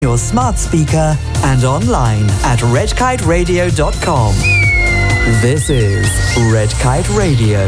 your smart speaker and online at redkiteradio.com. This is Red Kite Radio.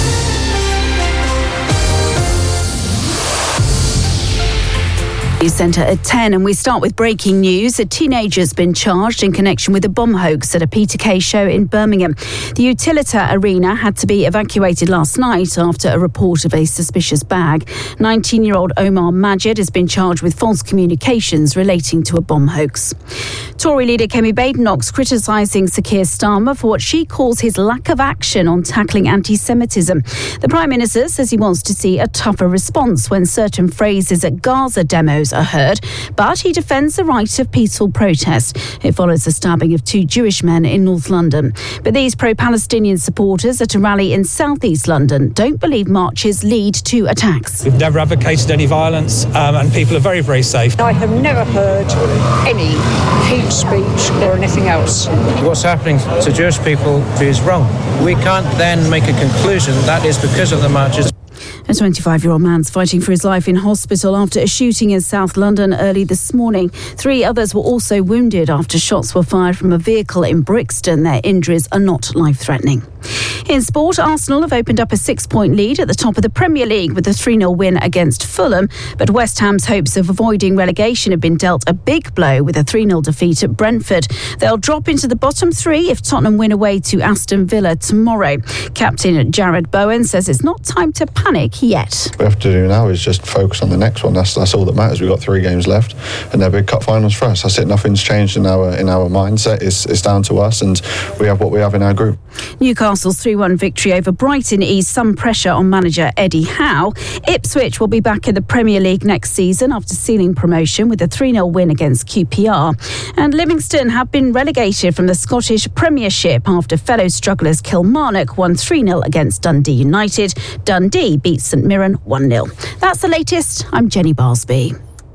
News Centre at 10, and we start with breaking news. A teenager's been charged in connection with a bomb hoax at a Peter Kay show in Birmingham. The Utilita Arena had to be evacuated last night after a report of a suspicious bag. 19-year-old Omar Majid has been charged with false communications relating to a bomb hoax. Tory leader Kemi Badenoch's criticising Sir Keir Starmer for what she calls his lack of action on tackling anti-Semitism. The Prime Minister says he wants to see a tougher response when certain phrases at Gaza demos are heard, but he defends the right of peaceful protest. It follows the stabbing of 2 Jewish men in North London. But these pro-Palestinian supporters at a rally in South East London don't believe marches lead to attacks. We've never advocated any violence, and people are very, very safe. I have never heard any hate speech or anything else. What's happening to Jewish people is wrong. We can't then make a conclusion that is because of the marches. A 25-year-old man's fighting for his life in hospital after a shooting in South London early this morning. 3 others were also wounded after shots were fired from a vehicle in Brixton. Their injuries are not life-threatening. In sport, Arsenal have opened up a 6-point lead at the top of the Premier League with a 3-0 win against Fulham. But West Ham's hopes of avoiding relegation have been dealt a big blow with a 3-0 defeat at Brentford. They'll drop into the bottom 3 if Tottenham win away to Aston Villa tomorrow. Captain Jared Bowen says it's not time to panic yet. What we have to do now is just focus on the next one. That's all that matters. We've got 3 games left and they're big cup finals for us. That's it. Nothing's changed in our mindset. It's down to us, and we have what we have in our group. Newcastle's 3-1 victory over Brighton eased some pressure on manager Eddie Howe. Ipswich will be back in the Premier League next season after sealing promotion with a 3-0 win against QPR. And Livingston have been relegated from the Scottish Premiership after fellow strugglers Kilmarnock won 3-0 against Dundee United. Dundee beat St Mirren 1-0. That's the latest. I'm Jenny Barsby.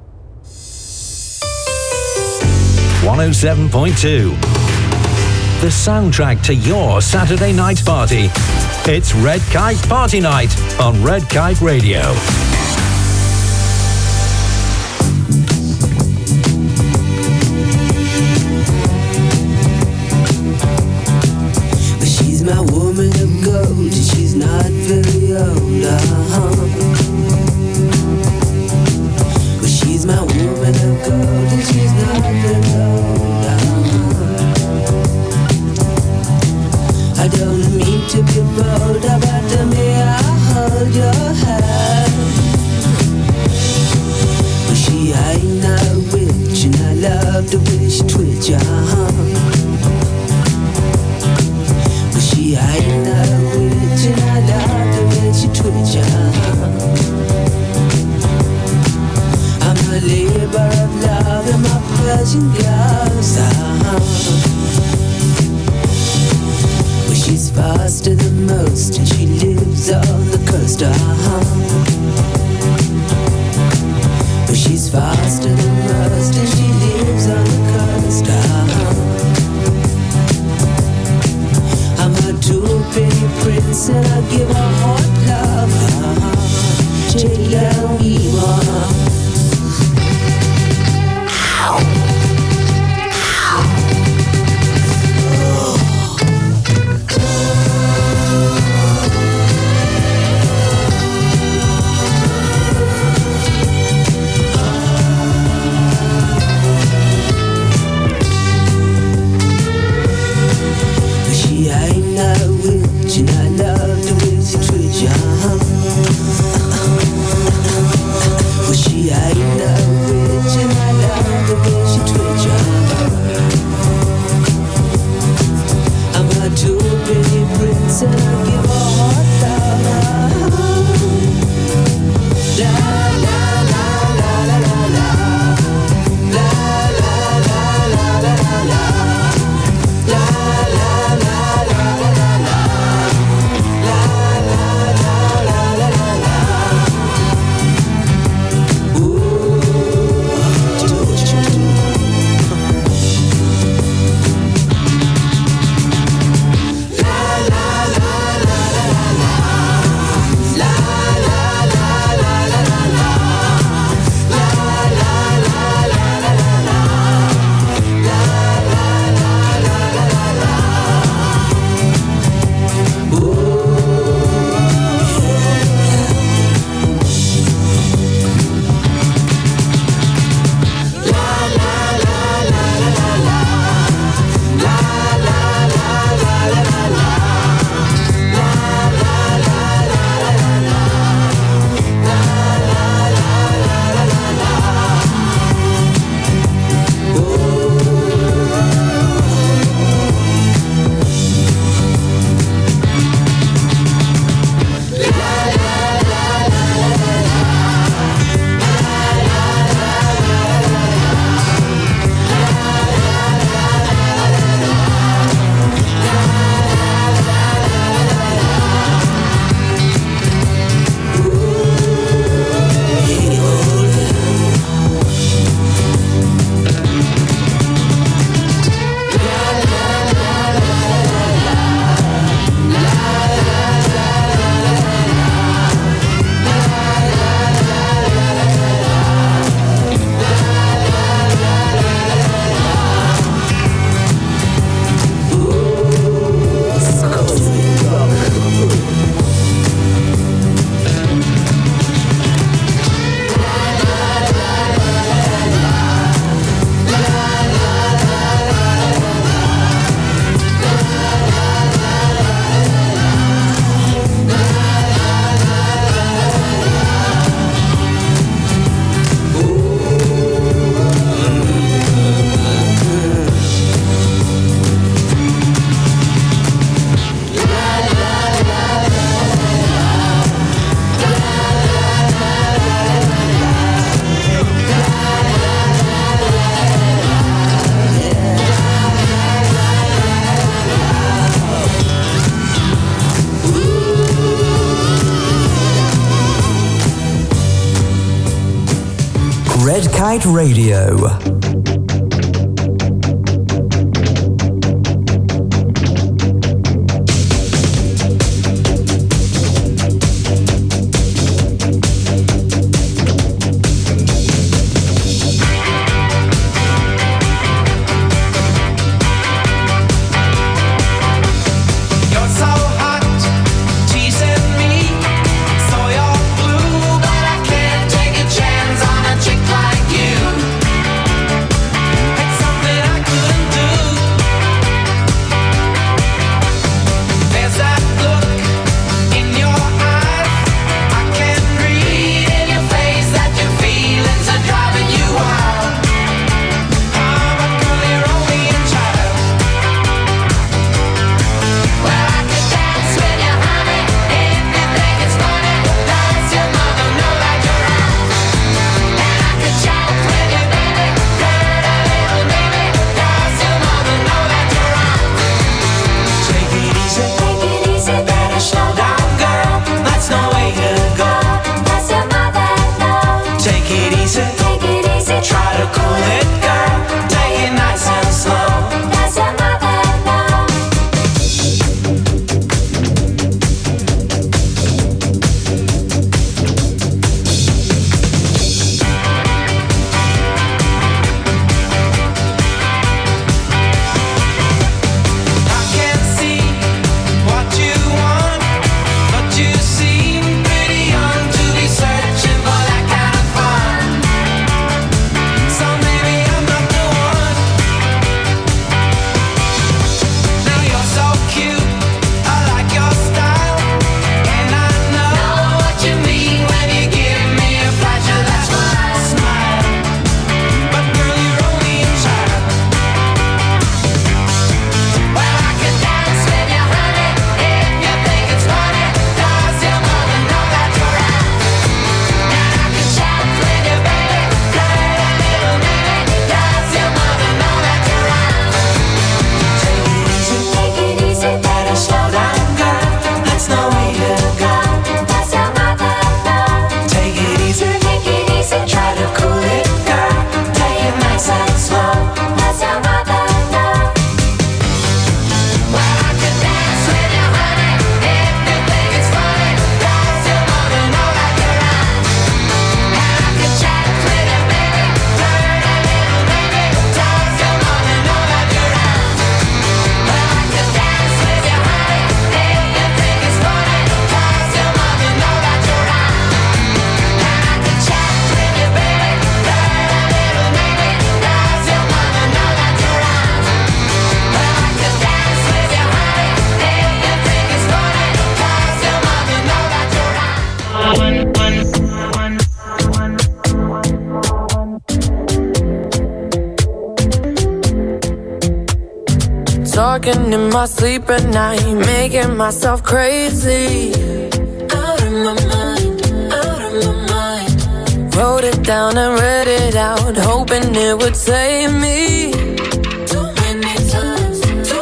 107.2. The soundtrack to your Saturday night party. It's Red Kite Party Night on Red Kite Radio. She's my woman of gold, and she's not very old. Well, she's my woman of gold, and she's not very old. I don't mean to be bold, but to me I hold your hand. Well, she ain't no witch, and I love the way she twitch your arm. Well, she ain't no witch, and I love the way she twitch your arm. I'm a labor of love, and my Persian gloves She's faster than most, and she lives on the coast. But she's faster than most, and she lives on the coast. I'm a two-penny prince, and I give her hot love. Take 'Ow. 'Cause she's my woman of gold, and she's not very old. Well, she's my woman of gold, and she's not very old. I don't mean to be bold, but to me I hold your hand. Well, she ain't no witch, and I love the way she twitch your arm. Well, she ain't no witch, and I love the way she twitch your arm. I'm a labor of love, and my Persian gloves She's faster than most, and she lives on the coast. But she's faster than most, and she lives on the coast. But she's faster than most, and she lives on the coast. I'm a two-penny prince, and I give her hot love. Take down Eva. Red Kite Radio. Talking in my sleep at night, making myself crazy. Out of my mind, out of my mind. Wrote it down and read it out, hoping it would save me. Too many times,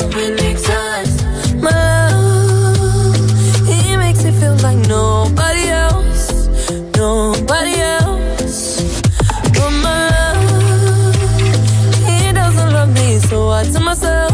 my love, he makes me feel like nobody else, nobody else. But my love, he doesn't love me, so I tell myself,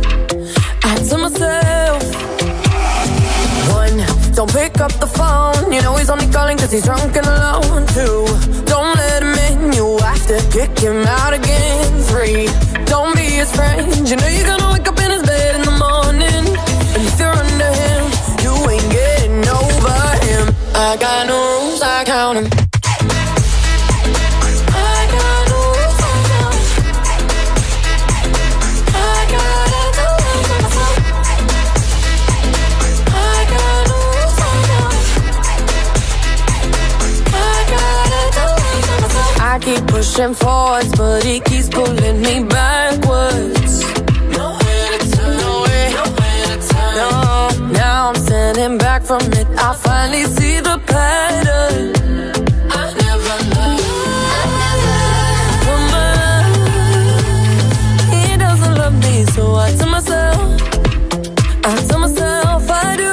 one, don't pick up the phone. You know he's only calling cause he's drunk and alone. Two, don't let him in. You have to kick him out again. Three, don't be his friend. You know you're gonna wake up in his bed in the morning. And if you're under him, you ain't getting over him. I got no rules, I count him. I keep pushing forwards, but he keeps pulling me backwards. Nowhere to turn, nowhere to turn. No, now I'm standing back from it. I finally see the pattern. I never loved. But my love, he doesn't love me, so I tell myself, I do.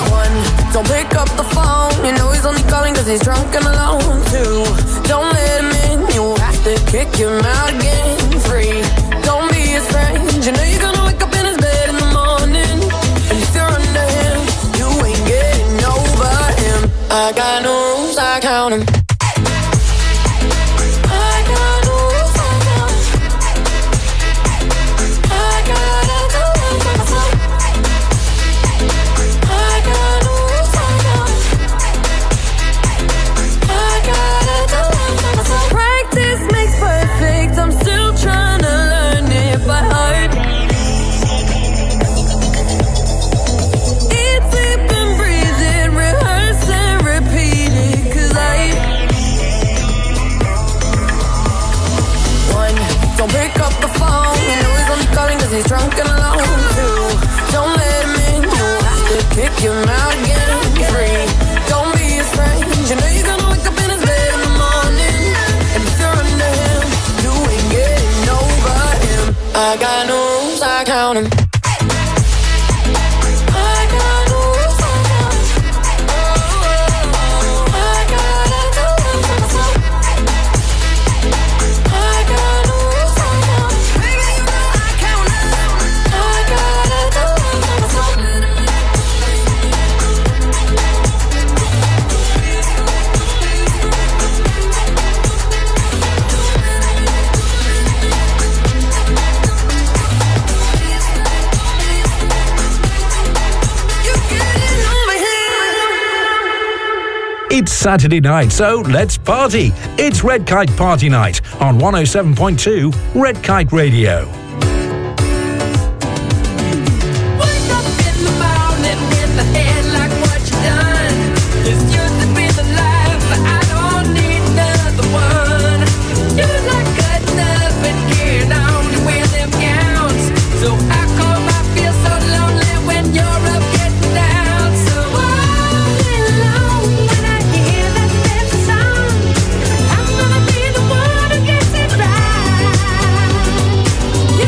One, don't pick up the phone. You know he's only calling cause he's drunk and alone. Two, don't let him kick him out again. Free, don't be his friend. You know you're gonna wake up in his bed in the morning, and if you're under him, you ain't getting over him. I got no rules, I count him. He's drunk and alone too. Don't let him in, you have to kick him out again. Free, don't be his friend. You know you're gonna wake up in his bed in the morning, and if you're under him, you ain't getting over him. I got no rules, I count him. It's Saturday night, so let's party. It's Red Kite Party Night on 107.2 Red Kite Radio. Right.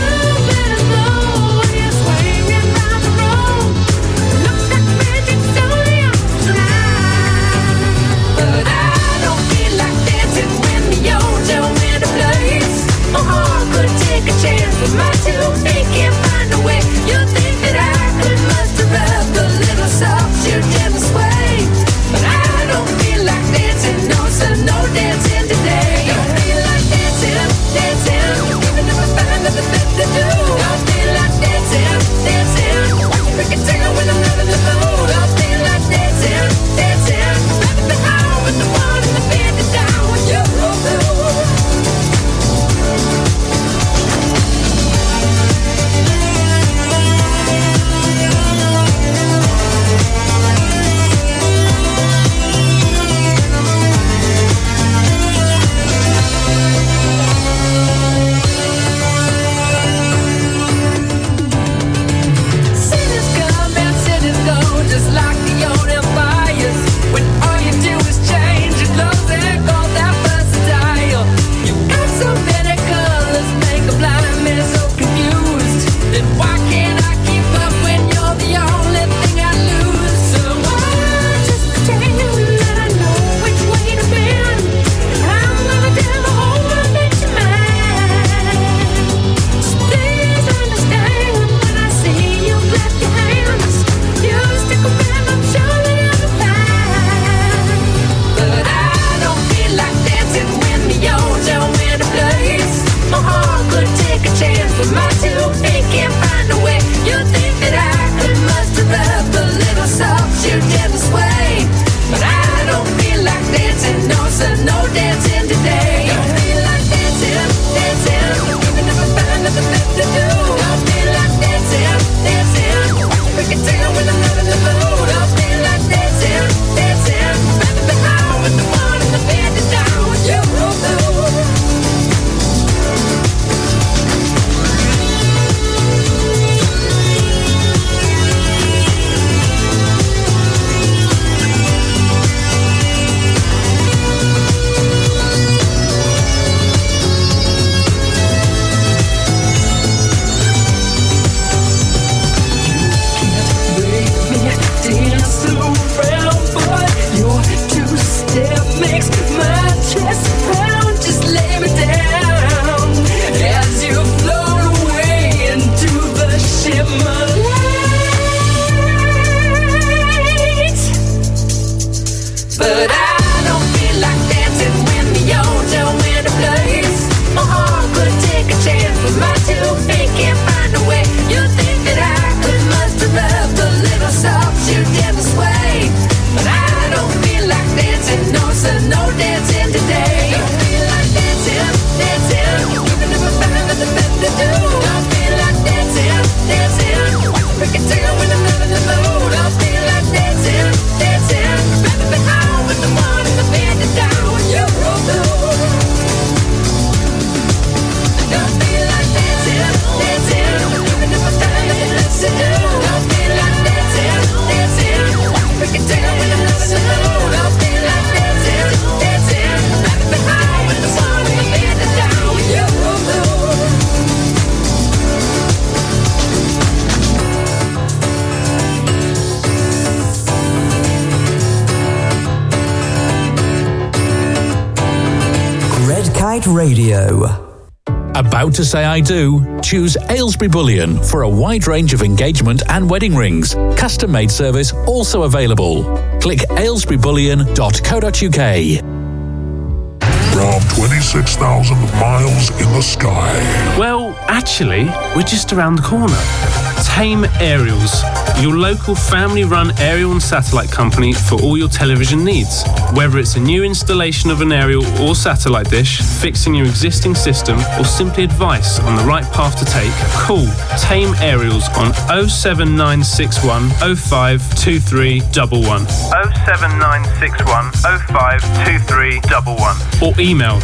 Kite Radio. About to say I do? Choose Aylesbury Bullion for a wide range of engagement and wedding rings. Custom-made service also available. Click aylesburybullion.co.uk. From 26,000 miles in the sky. Well, actually, we're just around the corner. Tame Aerials, your local family-run aerial and satellite company for all your television needs. Whether it's a new installation of an aerial or satellite dish, fixing your existing system, or simply advice on the right path to take, call Tame Aerials on 07961 052311. 07961 052311. Or email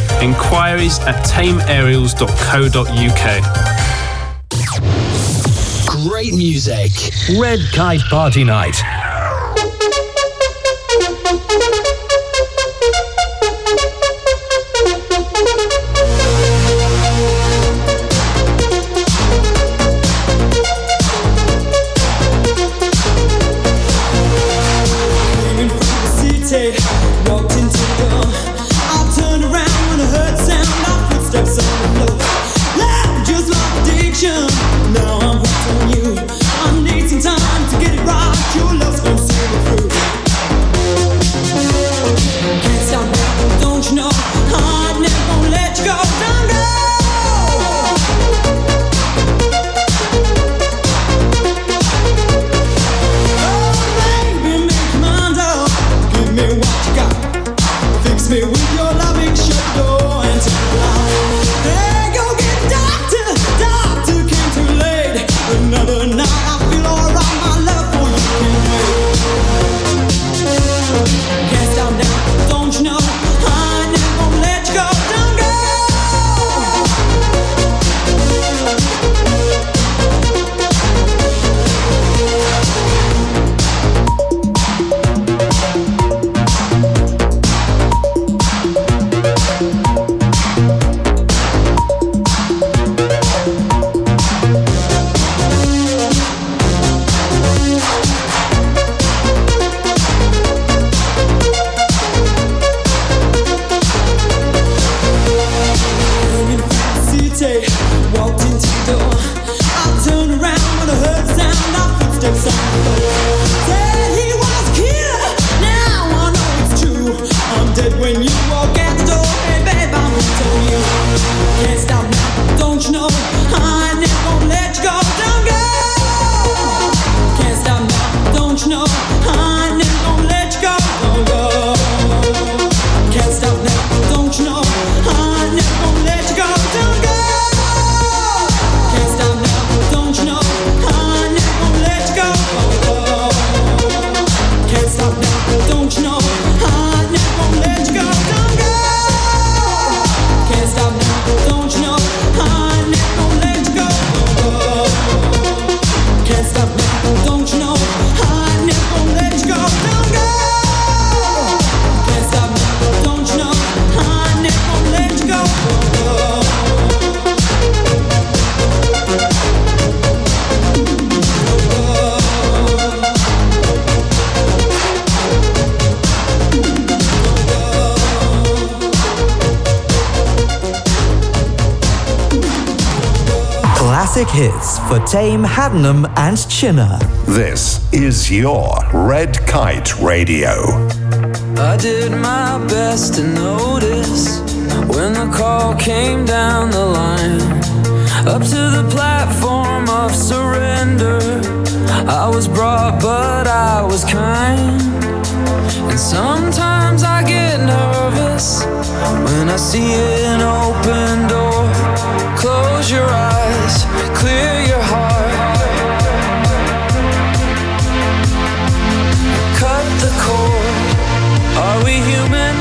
inquiries@tameaerials.co.uk. Great music. Red Kite Party Night. Walked into the door. I turned around when I heard the sound of footsteps on the floor. Loud, just like addiction. Now I'm hooked on you. I need some time to get it right. Your love's gonna see me through. Can't stop now, don't you know? I'm never gonna let you go. Don't go. Oh, baby, make your mind up. Give me what you got. Fix me with your loving, shut the door and turn it out. Hey, go get the doctor. Doctor came too late. Another night I feel alright. My love for you can't wait. Can't stop now, don't you know? I never gonna let you go. Don't go. Walked into the door. I turned around when I heard the sound of footsteps on the floor. Said he was a killer. Now I know it's true. I'm dead when you walk out the door. Hey babe, I'm hooked on you. Can't stop now, don't you know? I never gonna let you go. Don't go. Can't stop now, don't you know? I never gonna let you go. Don't go. Can't stop now, don't you know? I never gonna let you go. Don't go. Can't stop now, don't you know? I never gonna let you go. Can't stop now, don't you know? I never gonna let you go. Don't go. Can't stop now, don't you know? I never gonna let you go. Can't stop now, don't you know? I never gonna let you go. Don't go. Can't stop now, don't you know? I never gonna let you go. Classic hits for Tame, Haddenham and Chinner. This is your Red Kite Radio. I did my best to notice when the call came down the line. Up to the platform of surrender, I was brought but I was kind. And sometimes I get nervous when I see an open door. Close your eyes, clear your heart. Cut the cord. Are we human?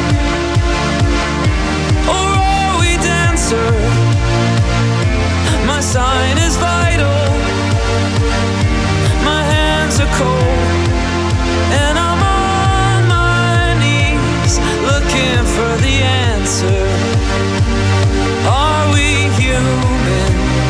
Or are we dancer? My sign is vital. My hands are cold. And I'm on my knees looking for the answer. Are we human?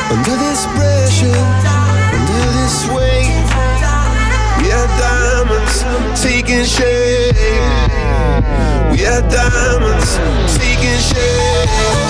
Under this pressure, under this weight, we are diamonds taking shape. We are diamonds taking shape.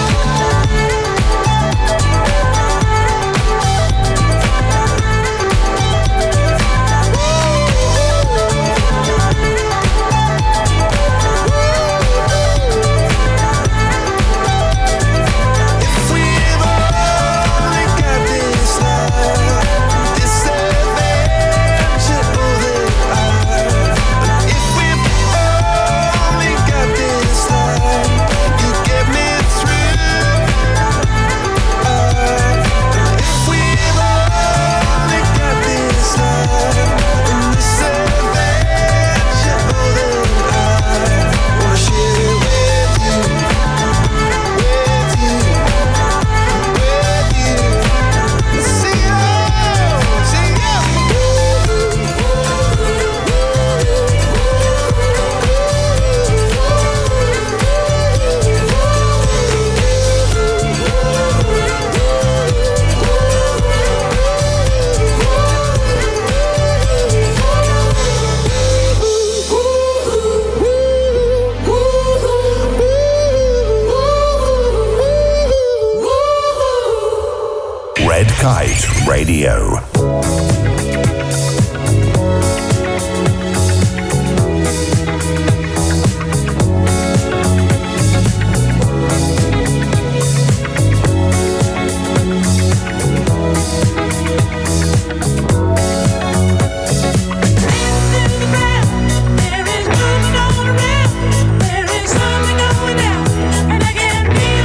Red Kite Radio.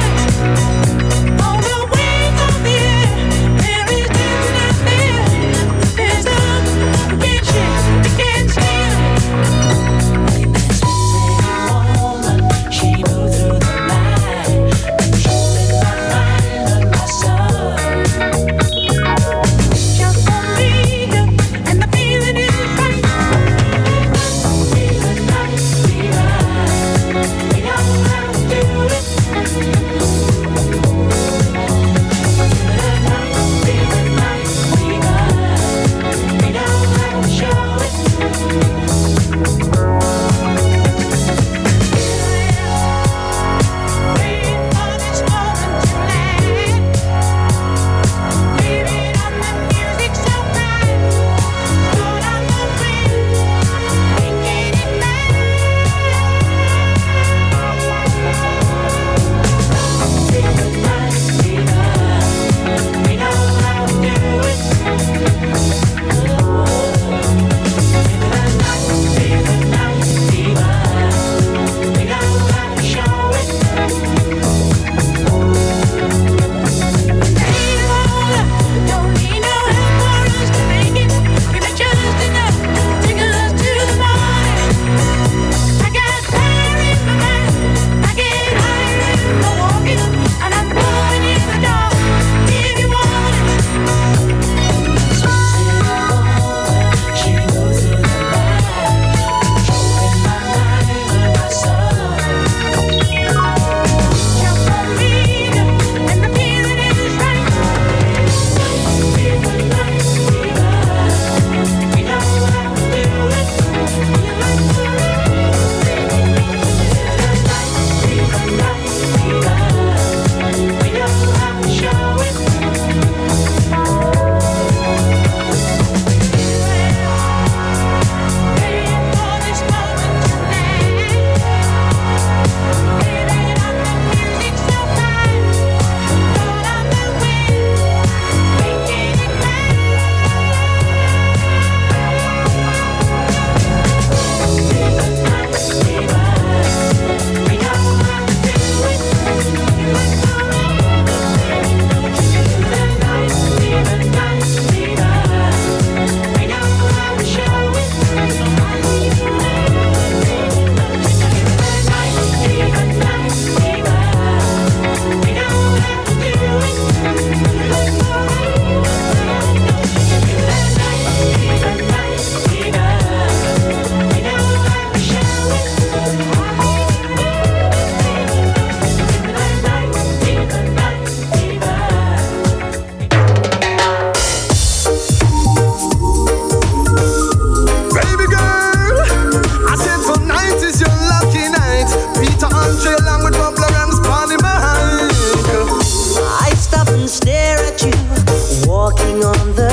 There is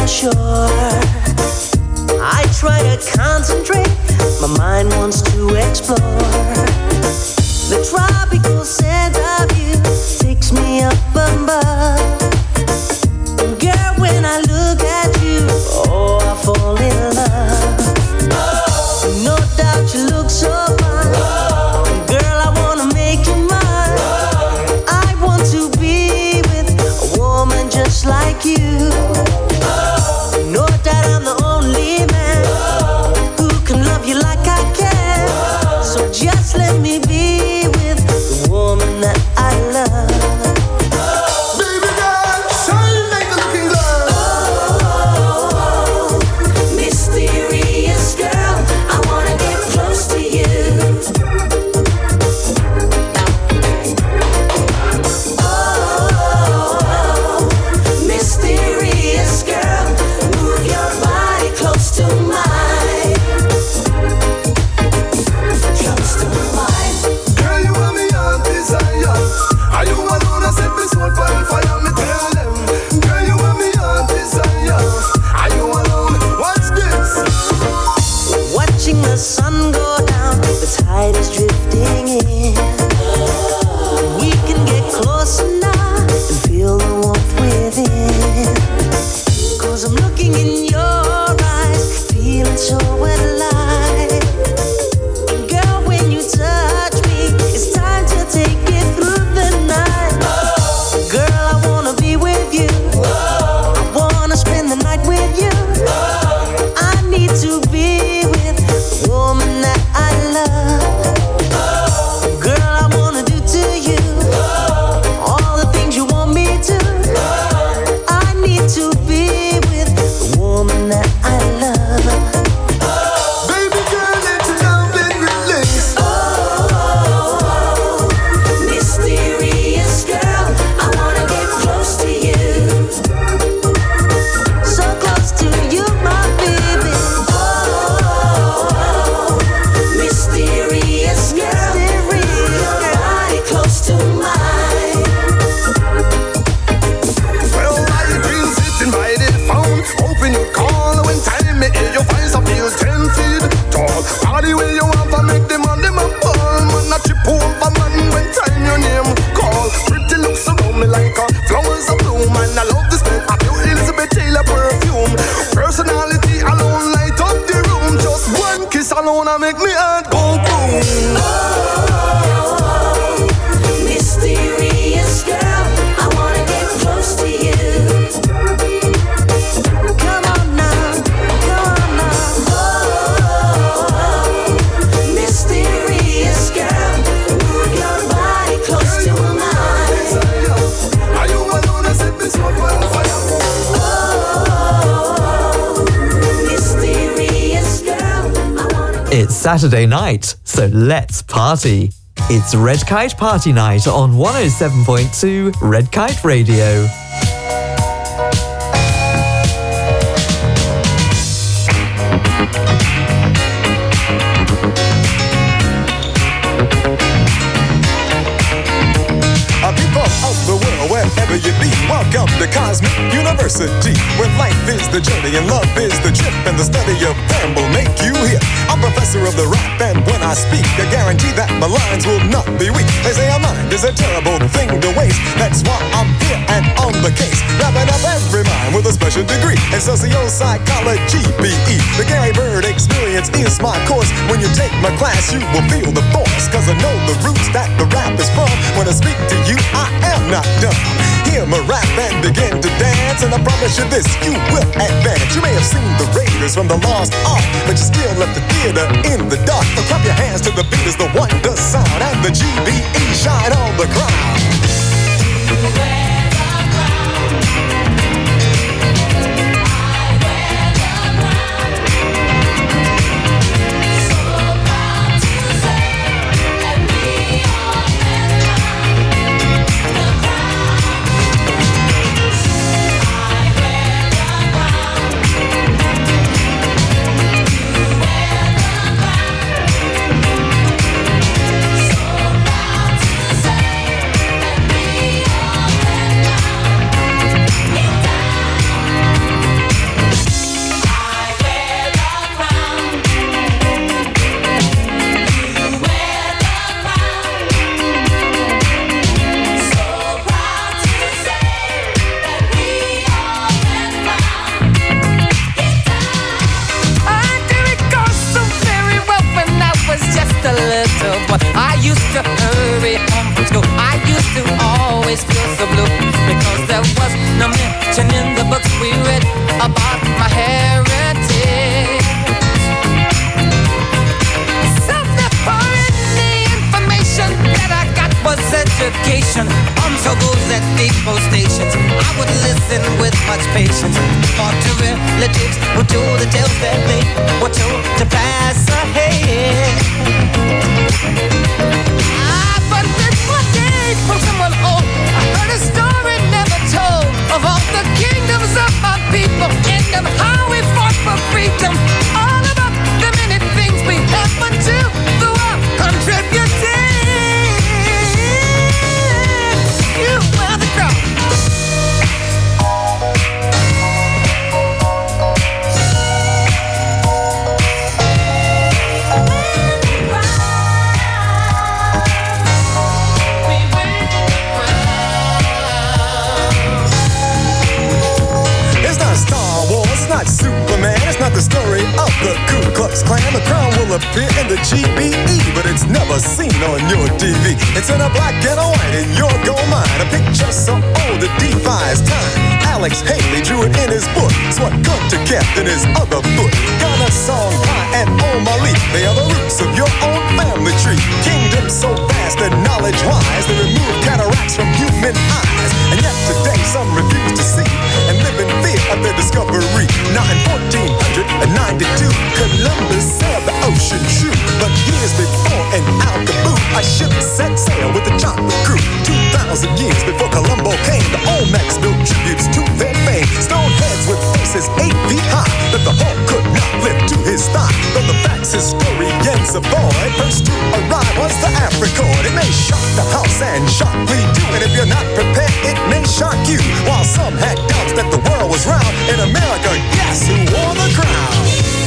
shore. I try to concentrate, my mind wants to explore. The tropical scent of you takes me up above. Girl, when I look at you, oh, I fall in love. No doubt you look so fine. Girl, I wanna make you mine. I want to be with a woman just like you. No doubt I'm the only man who can love you like I can. So just let me be with the woman that I love. Baby girl, shine like the looking glass. Mysterious girl, I wanna get close to you. Mysterious girl, move your body close to mine. Close to mine. Girl, you are me heart desire. Are you alone? I set me soul for fire. Me tell them. Girl, you are me heart desire. Are you alone? Watch this. Watching the sun go down, the tide is drifting in. We can get closer now and feel the warmth within. 'Cause I'm looking in your eyes, feeling so alive. And girl, when you touch me, it's time to take it through the night. Girl, I wanna be with you. I wanna spend the night with you. I need to be with the woman that I love. Girl, I wanna do to you all the things you want me to. I need to be with the woman that I love. Baby girl, let your love and release. Mysterious girl, I wanna get close to you. So close to you, my baby. Mysterious girl, move your body close to mine. Well, I've been sitting by the phone, hoping you'd call. When time me hear your voice, I feel 10 feet tall. Party where you want to make them on them a ball. Man, I trip over man when time your name call. Pretty looks around me like a flowers of bloom. And I love the smell of your Elizabeth Taylor perfume. Personality alone light up the room. Just one kiss alone, I make me heart go boom. Mysterious girl, I wanna get close to you. Come on now, come on now. Mysterious girl, move your body close to mine. Are you alone? I set me soul for fire. Mysterious girl, I wanna. It's Saturday night, so let's party. It's Red Kite Party Night on 107.2 Red Kite Radio. People of the world, wherever you be, welcome to Cosmic University, where life is the journey and love is the trip, and the study of them will make you hear. I'm professor of the rap, and when I speak, I guarantee that my lines will not be weak. They say a mind is a terrible thing to waste. That's why I'm here and on the case, wrapping up every mind with a special degree in socio-psychology, BE. The Gary Bird experience is my course. When you take my class, you will feel the force, 'cause I know the roots that the rap is from. When I speak to you, I am not done. Hear my rap and begin to dance, and I promise you this, you will advance. You may have seen the Raiders from the Lost Ark, but you still left the theater in the dark. So clap your hands to the beat as the wonder sound, and the GBE shine on the crowd. radio stations, I would listen with much patience. Talk to relatives who told the tales that they were told to pass ahead. But then one day from someone old, I heard a story never told of all the kingdoms of my people and of how we fought for freedom. All about the many things we have to the world contributing. You were the crowd. Not Superman, it's not the story of the Ku Klux Klan. The crown will appear in the GBE, but it's never seen on your TV. It's in a black and a white in your gold mine. A picture so old it defies time. Alex Haley drew it in his book. It's what Gunter kept in his other book. Gunner, Song, High, and O'Malley, they are the roots of your own family tree. Kingdom so vast and knowledge-wise, they remove cataracts from human eyes. And yet today some refuse to see and live in fear of their discovery. Now in 1492, Columbus sailed the ocean true. But years before and out the blue, a ship set sail with the chocolate crew. 2,000 years before Columbo came, the Olmecs built tributes to their fame. Stone heads with faces 8 feet high that the Hulk could not lift to his thigh. Though the facts historians avoid, first to arrive was the Africord. It may shock the house and shock we do, and if you're not prepared, it may shock you. While some had doubts that the world was round, in America, guess who wore the crown?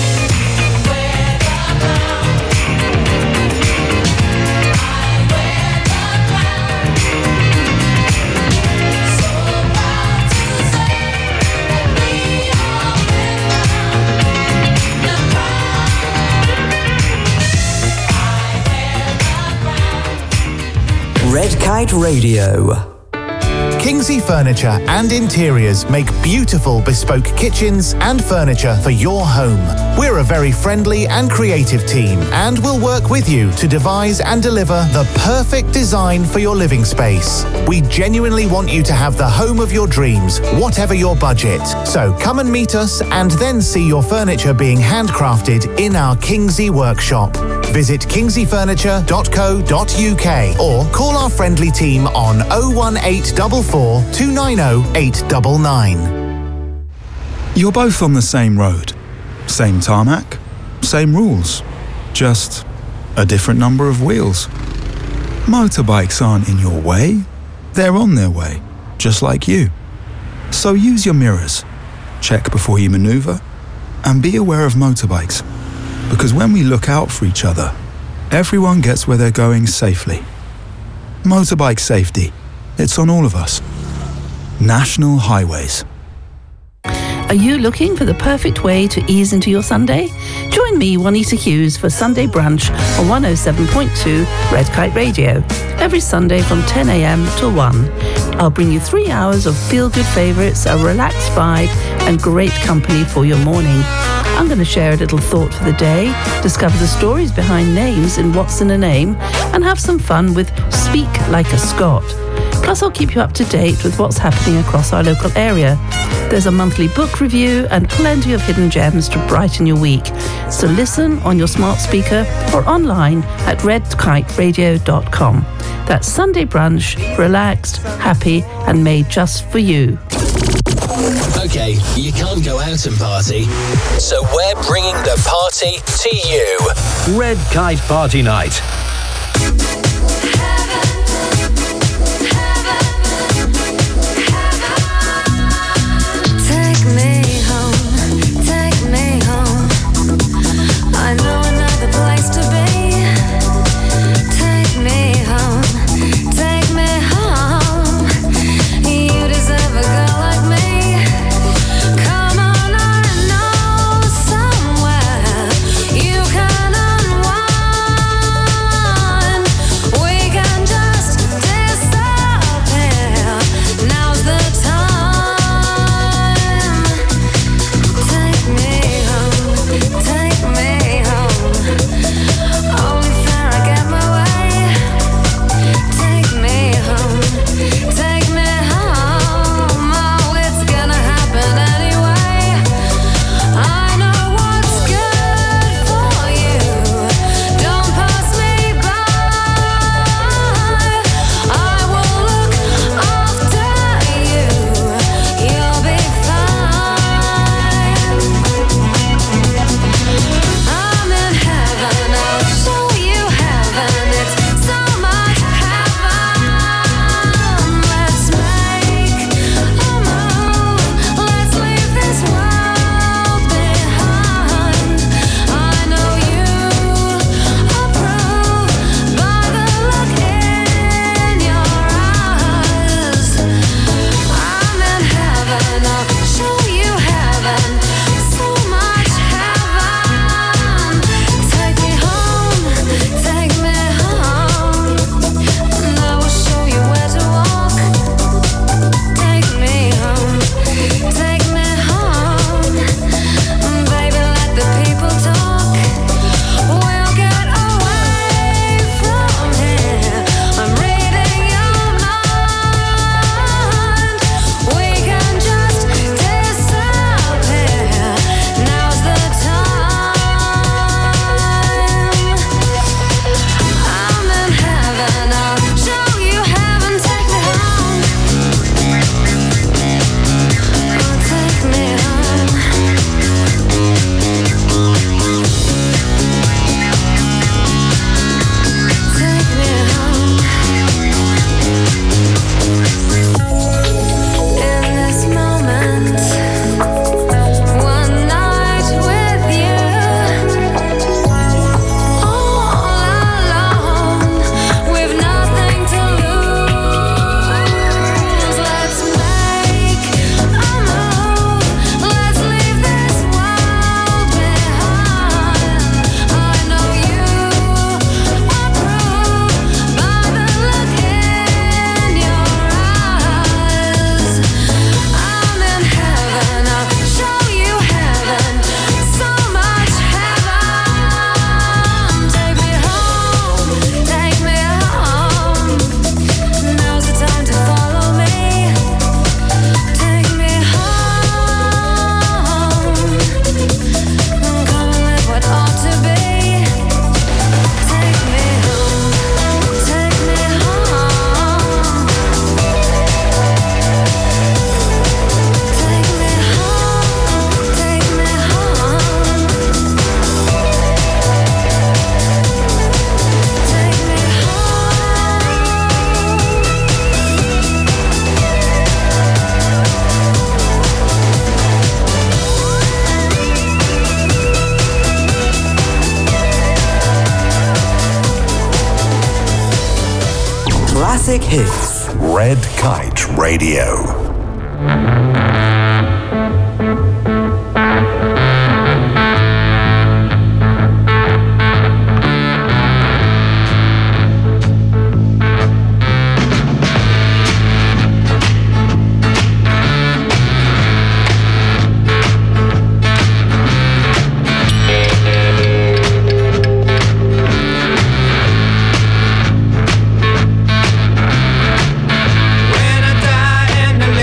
Red Kite Radio. Kingsley Furniture and Interiors make beautiful bespoke kitchens and furniture for your home. We're a very friendly and creative team and will work with you to devise and deliver the perfect design for your living space. We genuinely want you to have the home of your dreams, whatever your budget. So come and meet us and then see your furniture being handcrafted in our Kingsley workshop. Visit kingsleyfurniture.co.uk or call our friendly team on 01844 290 899. You're both on the same road, same tarmac, same rules, just a different number of wheels. Motorbikes aren't in your way, they're on their way, just like you. So use your mirrors, check before you maneuver, and be aware of motorbikes. Because when we look out for each other, everyone gets where they're going safely. Motorbike safety, it's on all of us. National Highways. Are you looking for the perfect way to ease into your Sunday? Join me, Juanita Hughes, for Sunday Brunch on 107.2 Red Kite Radio. Every Sunday from 10 a.m. till 1. I'll bring you 3 hours of feel-good favourites, a relaxed vibe, and great company for your morning. I'm going to share a little thought for the day, discover the stories behind names in What's in a Name, and have some fun with Speak Like a Scot. Plus, I'll keep you up to date with what's happening across our local area. There's a monthly book review and plenty of hidden gems to brighten your week. So listen on your smart speaker or online at redkiteradio.com. That's Sunday Brunch, relaxed, happy, and made just for you. Okay, you can't go out and party, so we're bringing the party to you. Red Kite Party Night. classic hits. Red Kite Radio. When I die and I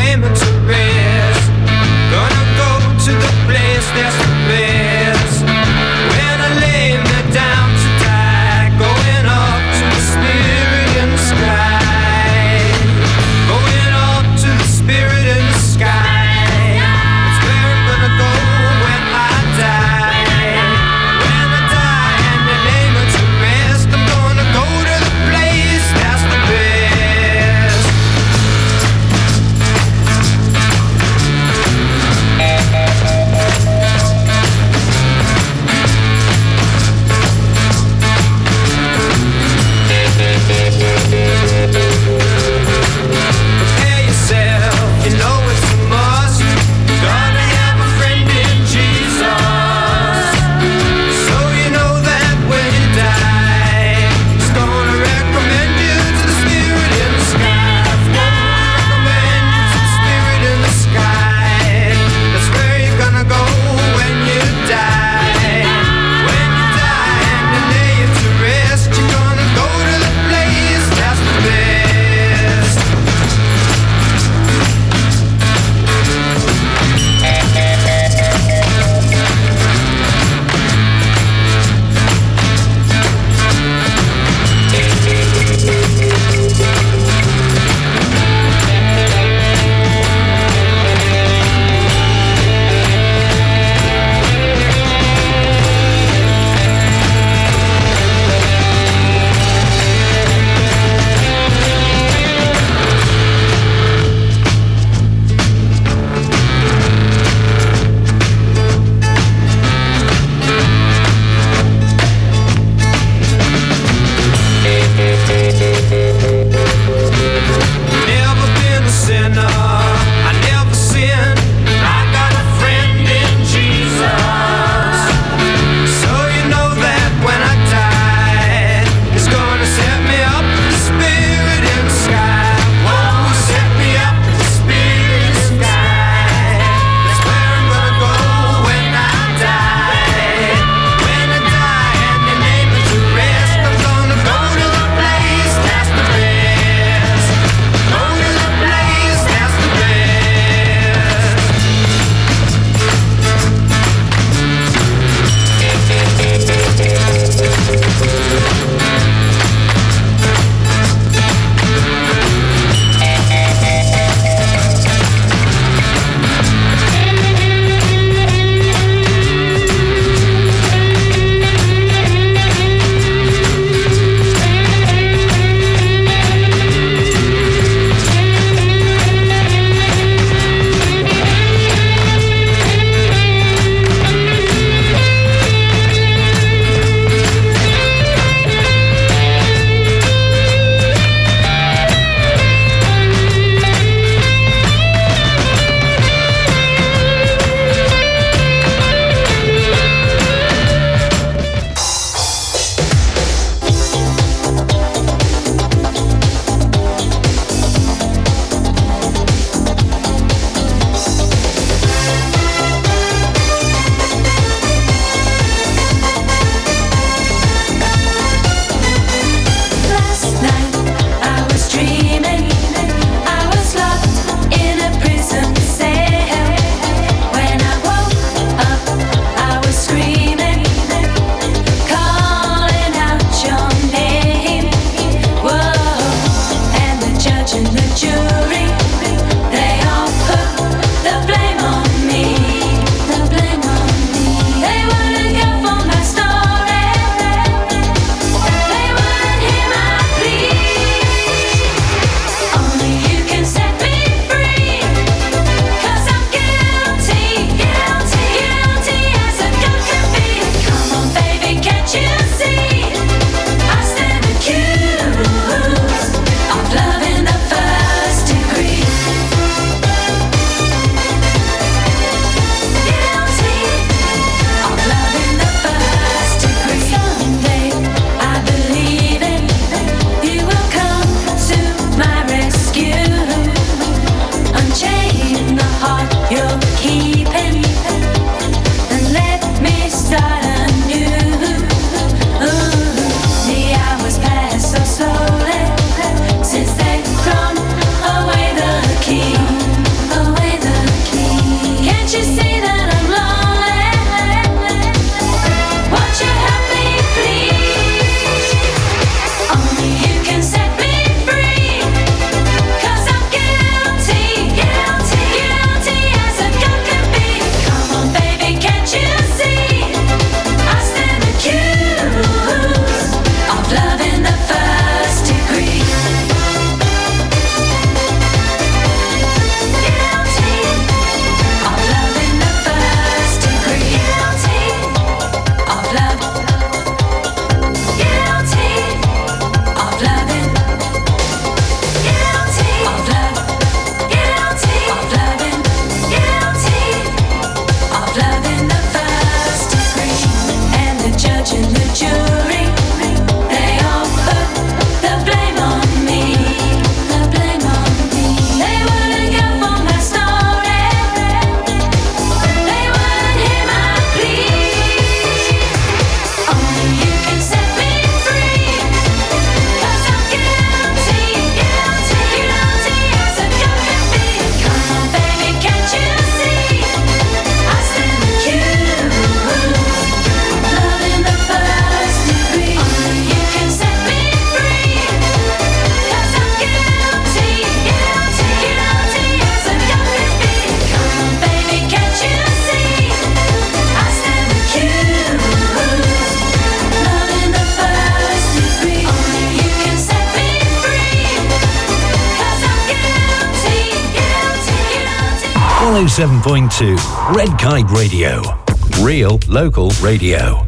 107.2 Red Kite Radio. Real local radio.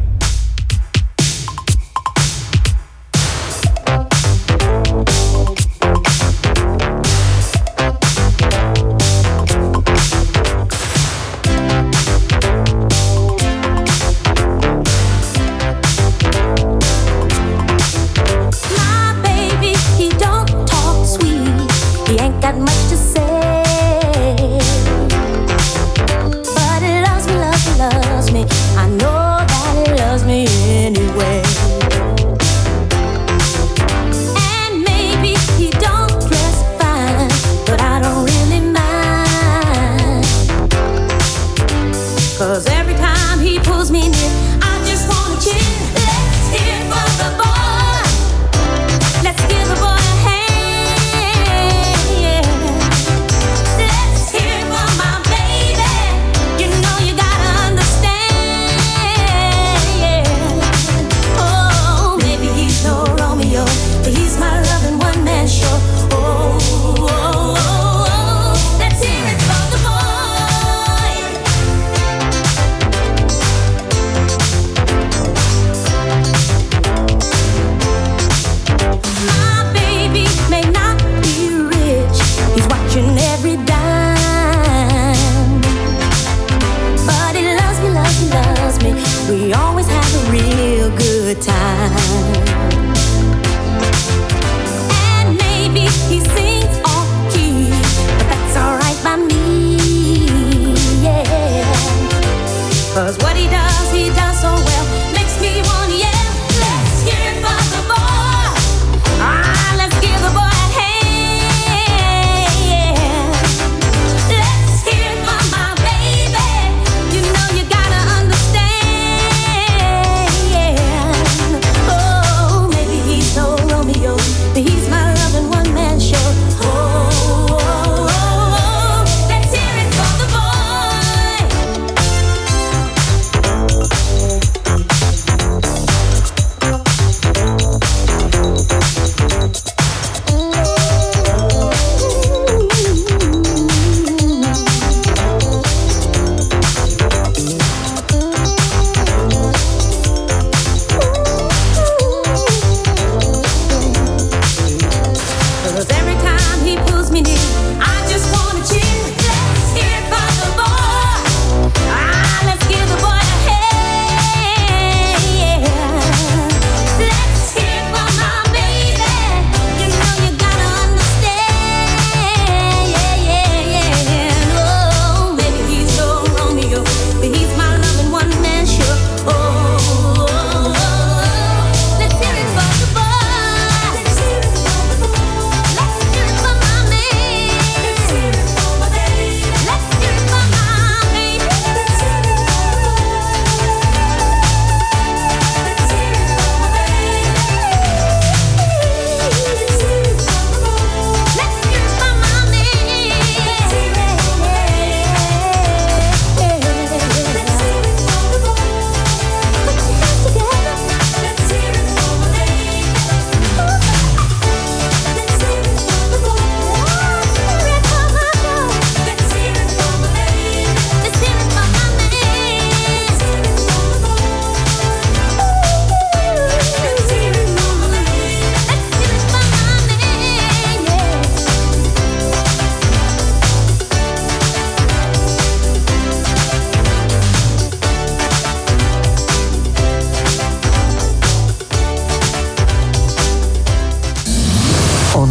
On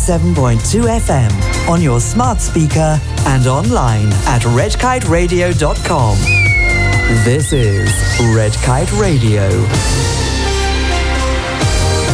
107.2 FM, on your smart speaker and online at redkiteradio.com. This is Red Kite Radio.